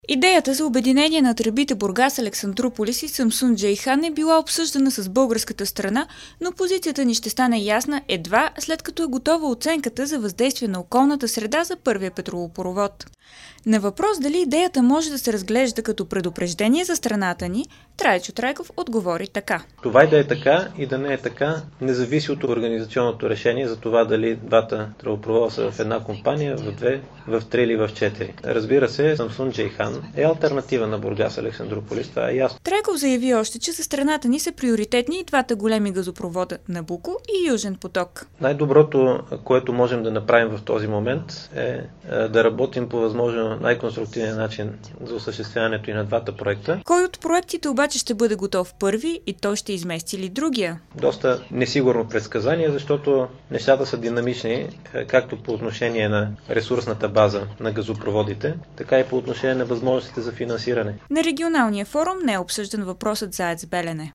Идеята за обединение на тръбите Бургас, Александруполис и Самсун Джейхан е била обсъждана с българската страна, но позицията ни ще стане ясна едва след като е готова оценката за въздействие на околната среда за първия петролопровод. На въпрос дали идеята може да се разглежда като предупреждение за страната ни, Трайчо Трайков отговори така. Това и да е така, и да не е така, не зависи от организационното решение за това дали двата тръбопровода са в една компания, в две, в три или в четири. Разбира се, Самсун Джейхан е алтернатива на Бургас Александруполис, това е ясно. Трайков заяви още, че за страната ни са приоритетни и двата големи газопровода Набуко и Южен поток. Най-доброто, което можем да направим в този момент е да работим по възможно най-конструктивен начин за осъществяването и на двата проекта. Кой от проектите обаче ще бъде готов първи и той ще измести ли другия? Доста несигурно предсказание, защото нещата са динамични, както по отношение на ресурсната база на газопроводите, така и по отношение на възможностите за финансиране. На регионалния форум не е обсъждан въпросът за АЕЦ Белене.